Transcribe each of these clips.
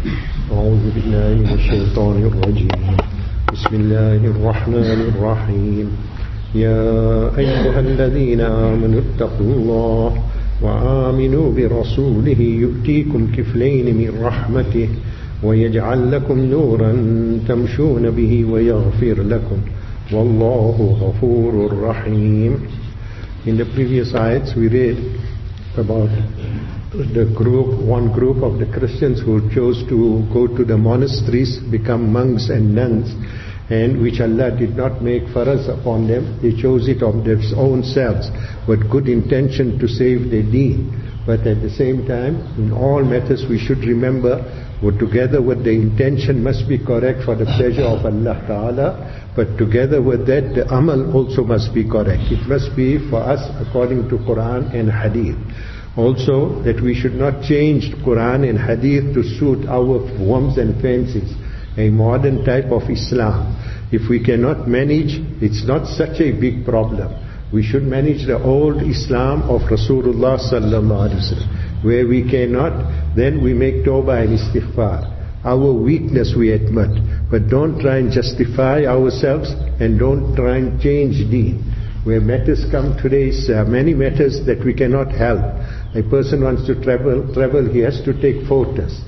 أعوذ بالله من الشيطان الرجيم. بسم الله الرحمن الرحيم. يا أيها الذين آمنوا اتقوا الله وآمنوا برسوله يؤتيكم كفلين من رحمته ويجعل لكم نورا تمشون به ويغفر لكم والله غفور رحيم. In the previous ayats we read about one group of the Christians who chose to go to the monasteries, become monks and nuns, and which Allah did not make faraz upon them. They chose it of their own selves with good intention to save their deen. But at the same time, in all matters we should remember, together with the intention must be correct for the pleasure of Allah Ta'ala, but together with that the amal also must be correct. It must be for us according to Quran and Hadith. Also that we should not change Quran and Hadith to suit our whims and fancies, a modern type of Islam. If we cannot manage, it's not such a big problem. We should manage the old Islam of Rasulullah sallallahu alaihi wasallam. Where we cannot, then we make tawbah and istighfar. Our weakness we admit, but don't try and justify ourselves and don't try and change deen. Where matters come today, many matters that we cannot help. A person wants to travel, he has to take photos.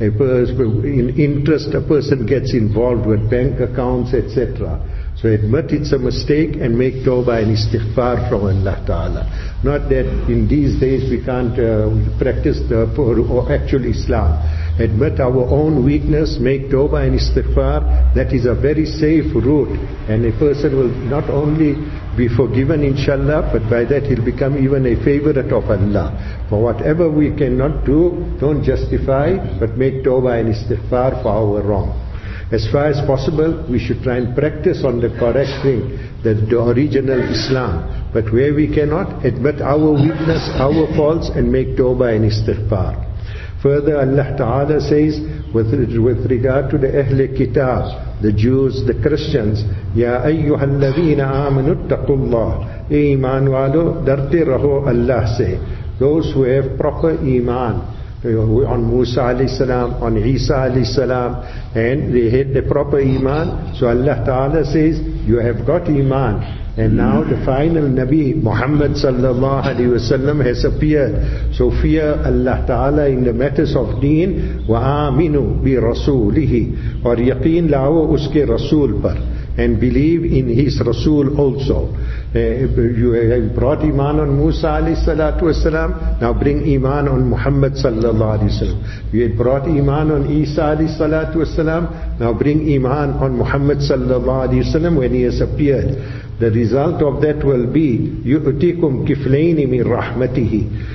In interest, a person gets involved with bank accounts, etc. So admit it's a mistake and make tawbah and istighfar from Allah Ta'ala. Not that in these days we can't practice the actual Islam. Admit our own weakness, make tawbah and istighfar. That is a very safe route, and a person will not only be forgiven inshallah, but by that he'll become even a favorite of Allah. For whatever we cannot do, don't justify, but make tawbah and istighfar for our wrong. As far as possible, we should try and practice on the correct thing, the original Islam. But where we cannot, admit our weakness, our faults, and make tawbah and istighfar. Further, Allah Ta'ala says, with regard to the Ahl Kitab, the Jews, the Christians, Ya ayyuhal ladhina amanu attaqullah. Iman walo, darte raho, Allah say. Those who have proper Iman, on Musa alayhi salam, on Isa alayhi salam, and they had the proper Iman. So Allah Ta'ala says, you have got Iman. And now the final Nabi, Muhammad sallallahu alayhi wasallam, has appeared. So fear Allah Ta'ala in the matters of deen. Wa aminu bi rasulihi. Or yaqeen lao uske rasul par. And believe in his Rasul also. You have brought Iman on Musa alayhi salatu wasalam, now bring Iman on Muhammad sallallahu alayhi wasallam. You had brought Iman on Isa alayhi salatu wasalam, now bring Iman on Muhammad sallallahu alayhi wasallam when he has appeared. The result of that will be, yu'tikum kiflayni min rahmatihi.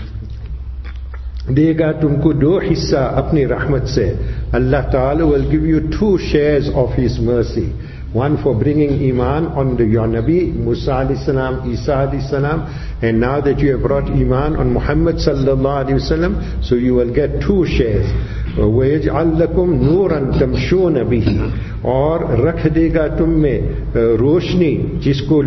देगा तुमको दो हिस्सा अपनी रहमत से. Allah Ta'ala will give you 2 shares of His mercy. One for bringing Iman on your Nabi, Musa alayhi salam, Isa alayhi salam, and now that you have brought Iman on Muhammad sallallahu alayhi wasallam, so you will get 2 shares. وَيَجْعَلْ لَكُمْ نُورًا تَمْشُونَ بِهِ. और रख देगा तुम में रोशनी जिसको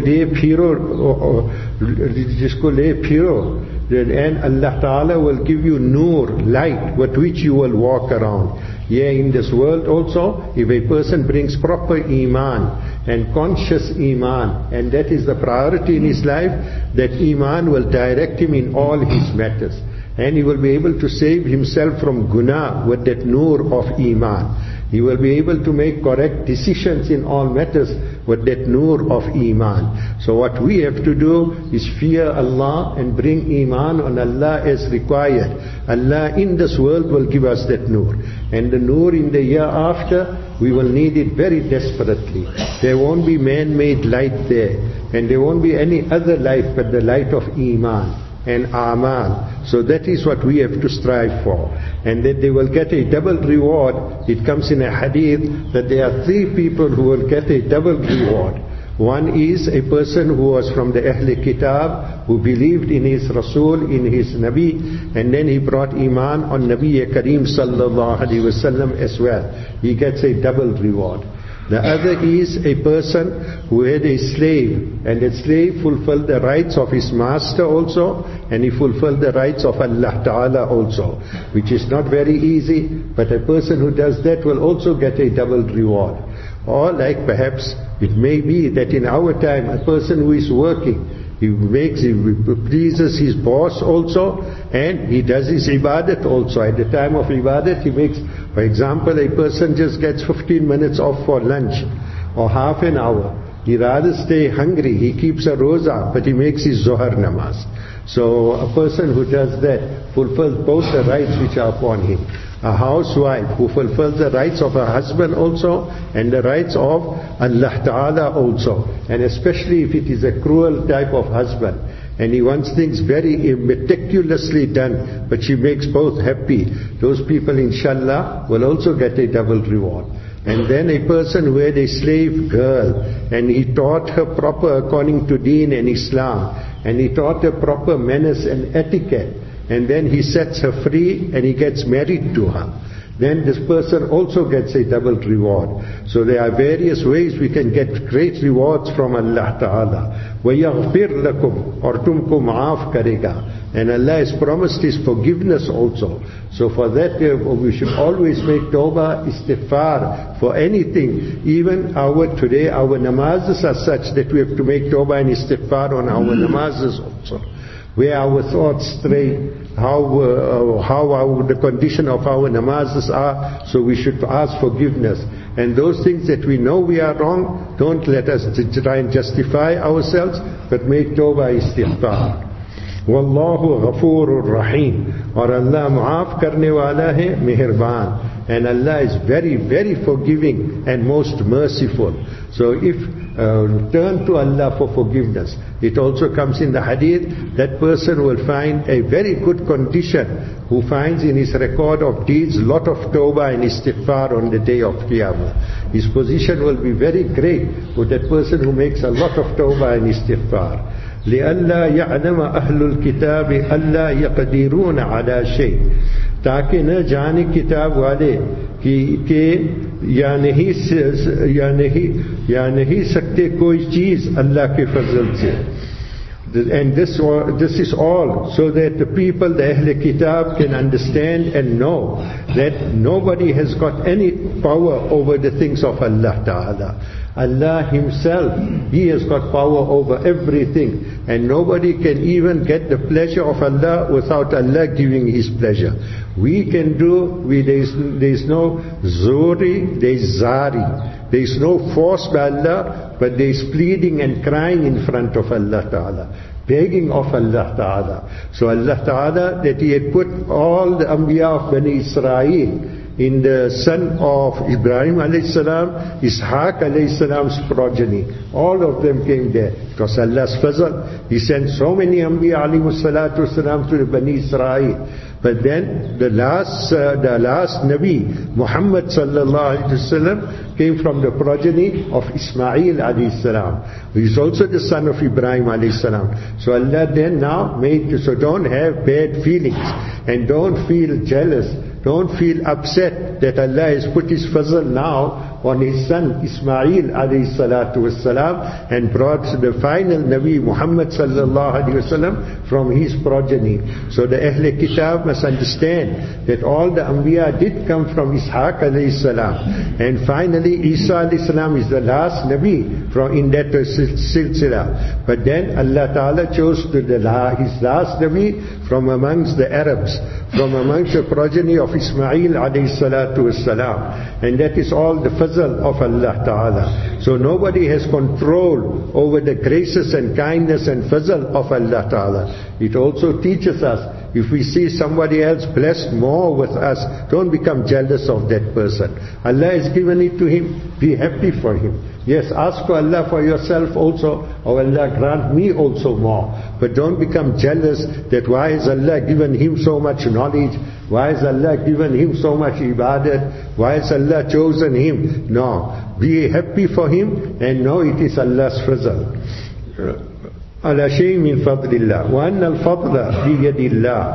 ले फिरो, and Allah Ta'ala will give you nur, light, with which you will walk around. Yeah, in this world also, if a person brings proper Iman and conscious Iman, and that is the priority in his life, that Iman will direct him in all his matters. And he will be able to save himself from guna with that nur of Iman. He will be able to make correct decisions in all matters with that nur of Iman. So what we have to do is fear Allah and bring Iman on Allah as required. Allah in this world will give us that nur. And the nur in the year after, we will need it very desperately. There won't be man-made light there. And there won't be any other light but the light of Iman and Amal. So that is what we have to strive for. And that they will get a double reward. It comes in a hadith that there are 3 people who will get a double reward. One is a person who was from the Ahl Kitab, who believed in his Rasul, in his Nabi, and then he brought Iman on Nabi Kareem sallallahu alaihi wasallam as well. He gets a double reward. The other is a person who had a slave, and that slave fulfilled the rights of his master also, and he fulfilled the rights of Allah Ta'ala also, which is not very easy, but a person who does that will also get a double reward. Or like perhaps it may be that in our time, a person who is working, he pleases his boss also, and he does his ibadat also. At the time of ibadat, he makes, for example, a person just gets 15 minutes off for lunch, or half an hour. He rather stay hungry, he keeps a roza, but he makes his Zohar namaz. So a person who does that fulfills both the rights which are upon him. A housewife who fulfills the rights of her husband also, and the rights of Allah Ta'ala also. And especially if it is a cruel type of husband, and he wants things very meticulously done, but she makes both happy, those people inshallah will also get a double reward. And then a person who had a slave girl, and he taught her proper according to Deen and Islam, and he taught her proper manners and etiquette, and then he sets her free and he gets married to her, then this person also gets a double reward. So there are various ways we can get great rewards from Allah Ta'ala. وَيَغْفِرْ لَكُمْ, or tumko maaf karega. And Allah has promised His forgiveness also. So for that we should always make tawbah, istighfar for anything. Even today our namazes are such that we have to make tawbah and istighfar on our namazes also. Where our thoughts stray, how the condition of our namazes are, so we should ask forgiveness. And those things that we know we are wrong, don't let us try and justify ourselves, but make tawbah istighfar. Wallahu Ghafoorur Rahim. Or Allah maaf karne wala hai, mehirban. And Allah is very, very forgiving and most merciful. So if turn to Allah for forgiveness. It also comes in the hadith, that person will find a very good condition who finds in his record of deeds lot of tawbah and istighfar on the day of Qiyamah. His position will be very great with that person who makes a lot of tawbah and istighfar. لِأَلَّا يَعْلَمَ أَهْلُ الْكِتَابِ أَلَّا يَقْدِرُونَ عَلَى شَيْءٍ, ताकि न जाने किताब वाले कि या नहीं सकते कोई चीज अल्लाह के फजल से. And this is all so that the people, the Ahl Kitab, can understand and know that nobody has got any power over the things of Allah Ta'ala. Allah Himself, He has got power over everything, and nobody can even get the pleasure of Allah without Allah giving His pleasure. We can do, there is no zori, there is zari. There is no force by Allah, but there is pleading and crying in front of Allah Ta'ala, begging of Allah Ta'ala. So Allah Ta'ala, that He had put all the Anbiya of Bani Israel in the son of Ibrahim alayhi salam, Ishaq alayhi salam's progeny. All of them came there. Because Allah's fazl, He sent so many Anbiya alayhi salatu salam to the Bani Israel. But then the last Nabi, Muhammad sallallahu alaihi wasallam, came from the progeny of Ismail alayhi salam, who is also the son of Ibrahim alayhi salam. So Allah then now made, so don't have bad feelings, and don't feel jealous, don't feel upset that Allah has put His fazl now on His son Ismail alayhi salatu wassalam, and brought the final Nabi Muhammad sallallahu alaihi wasallam from his progeny. So the Ahl Kitab must understand that all the Anbiya did come from Ishaq alayhi salam, and finally Isa alayhi salam is the last Nabi from in that silsila. But then Allah Ta'ala chose His last Nabi from amongst the Arabs, from amongst the progeny of Ismail alayhi salatu wassalam, and that is all the fazl of Allah Ta'ala. So nobody has control over the graces and kindness and fazl of Allah Ta'ala. It also teaches us, if we see somebody else blessed more with us, don't become jealous of that person. Allah has given it to him, be happy for him. Yes, ask for Allah for yourself also, or Allah grant me also more. But don't become jealous that why has Allah given him so much knowledge, why has Allah given him so much ibadat, why has Allah chosen him? No, be happy for him and know it is Allah's fazl. على شيء من فضل الله وأن الفضل بيد الله.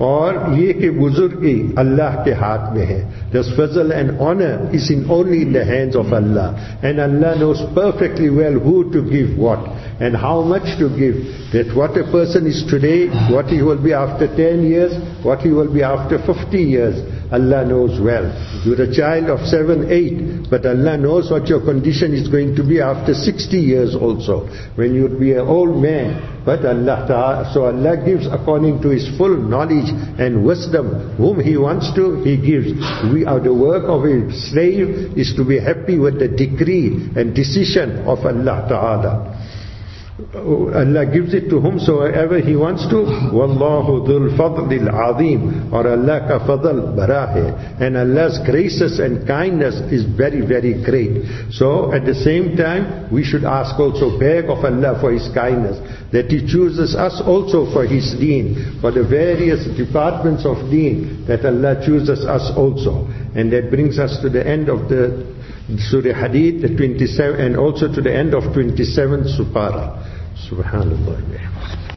और ये कि बुजुर्गी अल्लाह के हाथ में है. This fazl and honor is only in the hands of Allah. And Allah knows perfectly well who to give what and how much to give. That what a person is today, what he will be after 10 years, what he will be after 50 years. Allah knows well. You're a child of 7, 8, but Allah knows what your condition is going to be after 60 years also, when you'd be an old man. But so Allah gives according to His full knowledge and wisdom. Whom He wants to, He gives. The work of a slave is to be happy with the decree and decision of Allah Ta'ala. Allah gives it to whomsoever He wants to. Wallahu dhul fadlil azim. Or Allah ka fadl bara hai. And Allah's graces and kindness is very, very great. So at the same time, we should ask also, beg of Allah for His kindness, that He chooses us also for His deen, for the various departments of deen, that Allah chooses us also. And that brings us to the end of the Surah Hadid, the 27, and also to the end of 27th Supara. Subhanallah.